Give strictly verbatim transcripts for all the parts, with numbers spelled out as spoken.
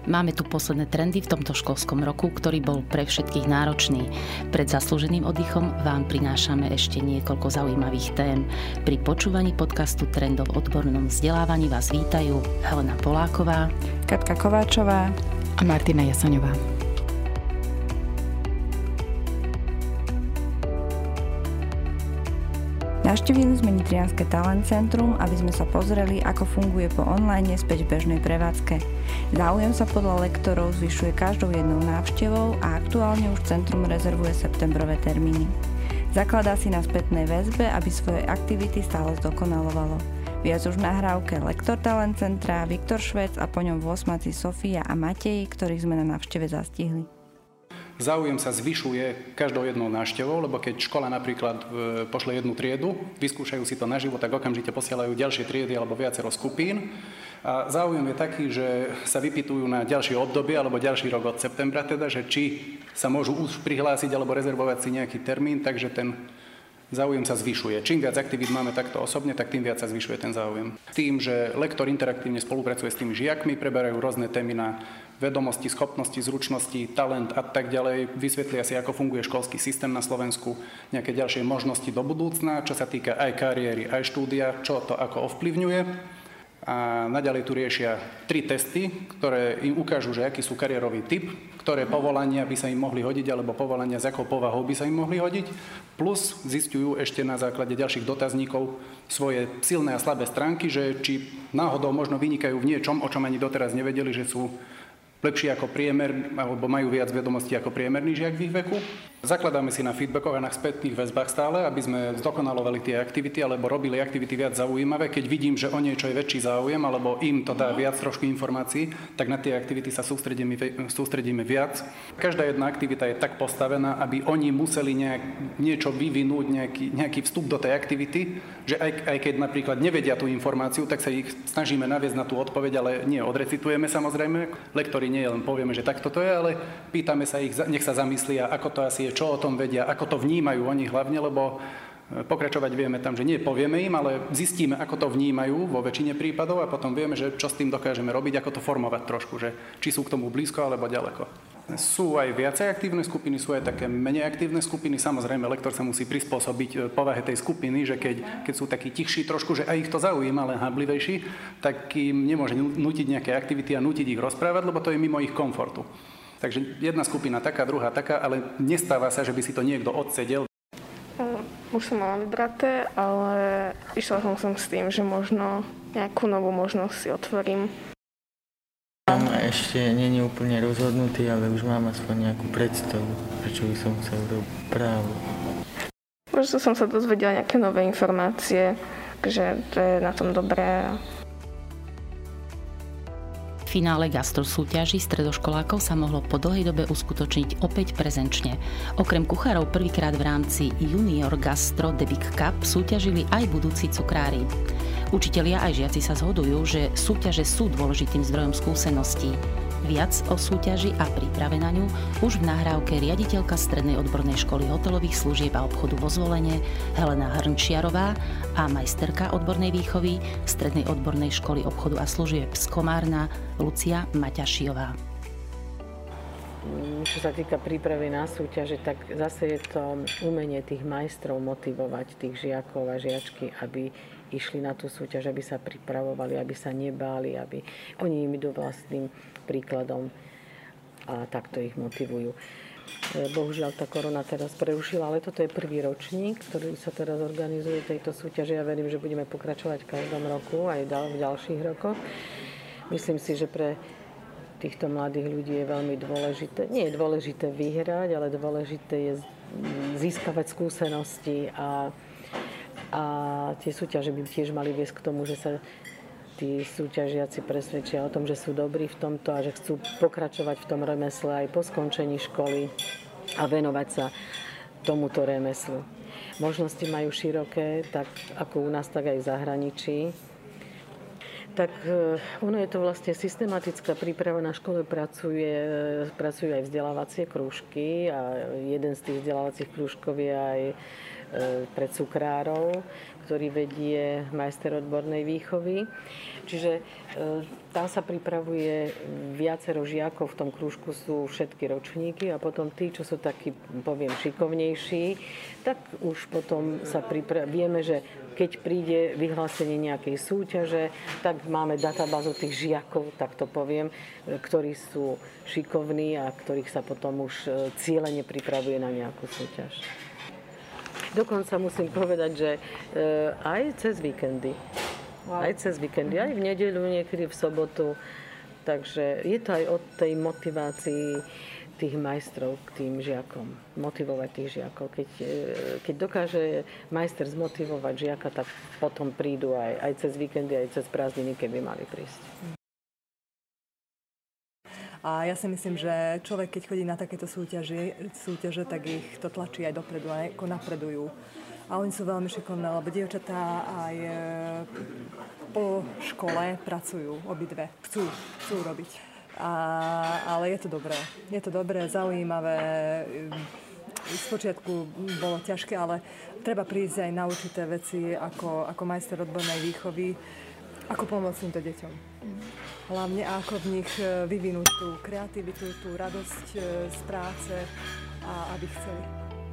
Máme tu posledné trendy v tomto školskom roku, ktorý bol pre všetkých náročný. Pred zaslúženým oddychom vám prinášame ešte niekoľko zaujímavých tém. Pri počúvaní podcastu Trendov v odbornom vzdelávaní vás vítajú Helena Poláková, Katka Kováčová a Martina Jasaňová. Navštívili sme Nitrianske Talent Centrum, aby sme sa pozreli, ako funguje po online späť v bežnej prevádzke. Záujem sa podľa lektorov zvyšuje každou jednou návštevou a aktuálne už centrum rezervuje septembrové termíny. Zakladá si na spätnej väzbe, aby svoje aktivity stále zdokonalovalo. Viac už v nahrávke lektor Talent Centra, Viktor Švec a po ňom v osmaci Sofia a Matej, ktorých sme na návšteve zastihli. Záujem sa zvyšuje každou jednou návštevou, lebo keď škola napríklad pošle jednu triedu, vyskúšajú si to naživo, tak okamžite posielajú ďalšie triedy alebo viacero skupín. A záujem je taký, že sa vypytujú na ďalšie obdobie alebo ďalší rok od septembra, teda, že či sa môžu už prihlásiť alebo rezervovať si nejaký termín, takže ten záujem sa zvyšuje. Čím viac aktivít máme takto osobne, tak tým viac sa zvyšuje ten záujem. Tým, že lektor interaktívne spolupracuje s tými žiakmi, preberajú rôzne témy na vedomosti, schopnosti, zručnosti, talent a tak ďalej, vysvetlia si, ako funguje školský systém na Slovensku, nejaké ďalšie možnosti do budúcna, čo sa týka aj kariéry, aj štúdia, čo to ako ovplyvňuje. A naďalej tu riešia tri testy, ktoré im ukážu, že aký sú kariérový typ, ktoré povolania by sa im mohli hodiť, alebo povolania s akou povahou by sa im mohli hodiť. Plus zistujú ešte na základe ďalších dotazníkov svoje silné a slabé stránky, že či náhodou možno vynikajú v niečom, o čom ani doteraz nevedeli, že sú lepší ako priemer, alebo majú viac vedomostí ako priemerný žiak v ich veku. Zakladáme si na feedbackoch a na spätných väzbách stále, aby sme zdokonalovali tie aktivity, alebo robili aktivity viac zaujímavé. Keď vidím, že o niečo je väčší záujem, alebo im to dá viac trošku informácií, tak na tie aktivity sa sústredíme, sústredíme viac. Každá jedna aktivita je tak postavená, aby oni museli nejak, niečo vyvinúť, nejaký, nejaký vstup do tej aktivity, že aj, aj keď napríklad nevedia tú informáciu, tak sa ich snažíme naviesť na tú odpoveď, ale nie odrecitujeme samozrejme. Lektori nie len povieme, že takto to je, ale pýtame sa ich, nech sa zamyslia, ako to asi je, čo o tom vedia, ako to vnímajú oni hlavne, lebo pokračovať vieme tam, že nie povieme im, ale zistíme, ako to vnímajú vo väčšine prípadov a potom vieme, že čo s tým dokážeme robiť, ako to formovať trošku, že či sú k tomu blízko alebo ďaleko. Sú aj viacej aktívne skupiny, sú aj také menej aktívne skupiny. Samozrejme, lektor sa musí prispôsobiť povahe tej skupiny, že keď, keď sú takí tichší trošku, že aj ich to zaujíma, len háblivejší, tak im nemôže nutiť nejaké aktivity a nutiť ich rozprávať, lebo to je mimo ich komfortu. Takže jedna skupina taká, druhá taká, ale nestáva sa, že by si to niekto odsedel. Už som mala vybraté, ale išla som sem s tým, že možno nejakú novú možnosť si otvorím. Ešte nie je úplne rozhodnutý, ale už mám aspoň nejakú predstavu, prečo by som chcel robiť právo. Možno som sa dozvedela nejaké nové informácie, že to je na tom dobré. V finále gastrosúťaží stredoškolákov sa mohlo po dlhej dobe uskutočniť opäť prezenčne. Okrem kuchárov prvýkrát v rámci Junior Gastro Debig Cup súťažili aj budúci cukrári. Učitelia aj žiaci sa zhodujú, že súťaže sú dôležitým zdrojom skúseností. Viac o súťaži a príprave na ňu už v nahrávke riaditeľka Strednej odbornej školy hotelových služieb a obchodu vo Zvolene Helena Hrnčiarová a majsterka odbornej výchovy Strednej odbornej školy obchodu a služieb z Komárna Lucia Maťašiová. Čo sa týka prípravy na súťaže, tak zase je to umenie tých majstrov motivovať tých žiakov a žiačky, aby išli na tú súťaž, aby sa pripravovali, aby sa nebáli, aby oni im idú vlastným príkladom a takto ich motivujú. Bohužiaľ tá korona teraz prerušila, ale toto je prvý ročník, ktorý sa teraz organizuje tejto súťaže. Ja verím, že budeme pokračovať v každom roku, aj v ďalších rokoch. Myslím si, že pre týchto mladých ľudí je veľmi dôležité, nie je dôležité vyhrať, ale dôležité je získavať skúsenosti a, a tie súťaže by tiež mali viesť k tomu, že sa tí súťažiaci presvedčia o tom, že sú dobrí v tomto a že chcú pokračovať v tom remesle aj po skončení školy a venovať sa tomuto remeslu. Možnosti majú široké, tak ako u nás, tak aj v zahraničí. Tak ono je to vlastne systematická príprava. Na škole pracuje, pracujú aj vzdelávacie krúžky a jeden z tých vzdelávacích krúžkov je aj pre cukrárov, ktorý vedie majster odbornej výchovy. Čiže tam sa pripravuje viacero žiakov, v tom krúžku sú všetky ročníky a potom tí, čo sú takí, poviem, šikovnejší, tak už potom sa pripra- vieme, že keď príde vyhlásenie nejakej súťaže, tak máme databázu tých žiakov, tak to poviem, ktorí sú šikovní a ktorých sa potom už cieľene pripravuje na nejakú súťaž. Dokonca musím povedať, že aj cez víkendy, wow. aj cez víkendy, aj v nedeľu, niekedy v sobotu, takže je to aj o tej motivácii tých majstrov k tým žiakom, motivovať tých žiakov. Keď, keď dokáže majster zmotivovať žiaka, tak potom prídu aj, aj cez víkendy, aj cez prázdniny, keby mali prísť. A ja si myslím, že človek, keď chodí na takéto súťaže, súťaže tak ich to tlačí aj dopredu, aj ako napredujú. A oni sú veľmi šikovné, lebo dievčatá aj po škole pracujú obidve, chcú, chcú robiť. A, ale je to dobré. Je to dobré, zaujímavé. Spočiatku bolo ťažké, ale treba prísť aj na určité veci ako, ako majster odbornej výchovy, ako pomôcť týmto deťom. Hlavne ako v nich vyvinúť tú kreativitu, tú radosť z práce a aby chceli.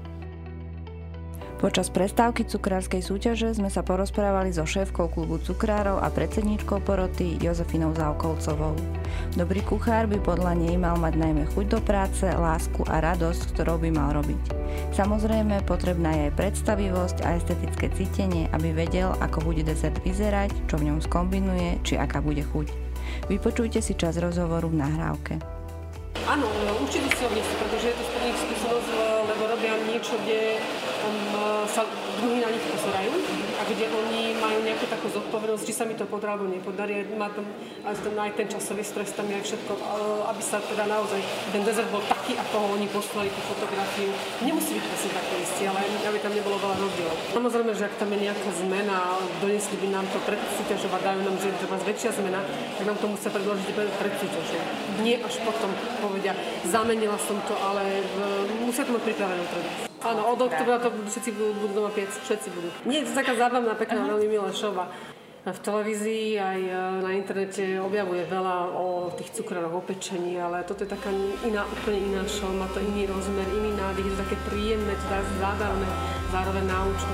Počas prestávky cukrárskej súťaže sme sa porozprávali so šéfkou klubu cukrárov a predsedníčkou poroty Jozefinou Závkovcovou. Dobrý kuchár by podľa nej mal mať najmä chuť do práce, lásku a radosť, ktorou by mal robiť. Samozrejme, potrebná je aj predstavivosť a estetické cítenie, aby vedel, ako bude desert vyzerať, čo v ňom skombinuje, či aká bude chuť. Vypočujte si čas rozhovoru v nahrávke. Áno, určite si obníci, pretože je to pre nich skúsenosť, lebo robia niečo, kde um, sa druhí na nich pozerajú a kde oni majú nejakú takú zodpovednosť, či sa mi to podarí alebo nepodarí. Má tam aj ten, aj ten časový stres, tam je aj všetko, aby sa teda naozaj ten dezert bol taký, ako ho oni poslali tú fotografiu. Nemusí byť presne taký istý, ale aby tam nebolo veľa rozdielov. Samozrejme, že ak tam je nejaká zmena, donesli by nám to pred súťažou a dajú nám, že treba väčšia zmena, tak nám to musia predložiť pred súťažou. Nie až potom povedia, zamenila som to, ale v, musia to mať pripravené teda. Áno, od oktobra to všetci budú, budú doma piec, všetci budú. Nie, to je taká zábavná, pekná, uh-huh. veľmi milá show. V televízii aj na internete objavuje veľa o tých cukrároch, o pečení, ale toto je taká iná, úplne iná show, má to iný rozmer, iný nádych, je to také príjemné, teda zábavné, zároveň náučné.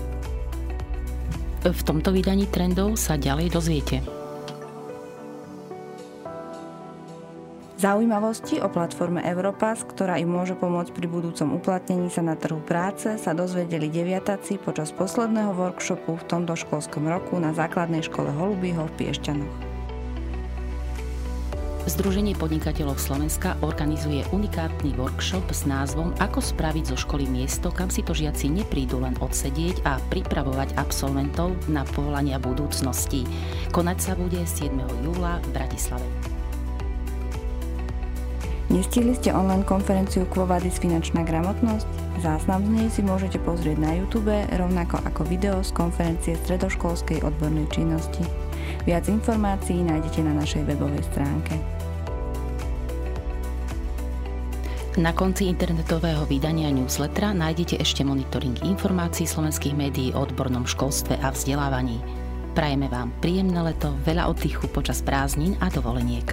V tomto vydaní Trendov sa ďalej dozviete. Zaujímavosti o platforme Europass, ktorá im môže pomôcť pri budúcom uplatnení sa na trhu práce, sa dozvedeli deviatáci počas posledného workshopu v tomto školskom roku na základnej škole Holubího v Piešťanoch. Združenie podnikateľov Slovenska organizuje unikátny workshop s názvom Ako spraviť zo školy miesto, kam si to žiaci neprídu len odsedieť a pripravovať absolventov na povolania budúcnosti. Konať sa bude siedmeho júla v Bratislave. Nestihli ste online konferenciu Quo Vadis finančná gramotnosť? Záznam z nej si môžete pozrieť na YouTube, rovnako ako video z konferencie stredoškolskej odbornej činnosti. Viac informácií nájdete na našej webovej stránke. Na konci internetového vydania newslettera nájdete ešte monitoring informácií slovenských médií o odbornom školstve a vzdelávaní. Prajeme vám príjemné leto, veľa oddychu počas prázdnin a dovoleniek.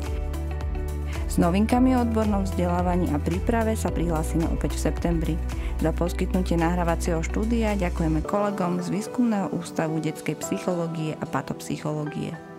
S novinkami o odbornom vzdelávaní a príprave sa prihlásime opäť v septembri. Za poskytnutie nahrávacieho štúdia ďakujeme kolegom z Výskumného ústavu detskej psychológie a patopsychológie.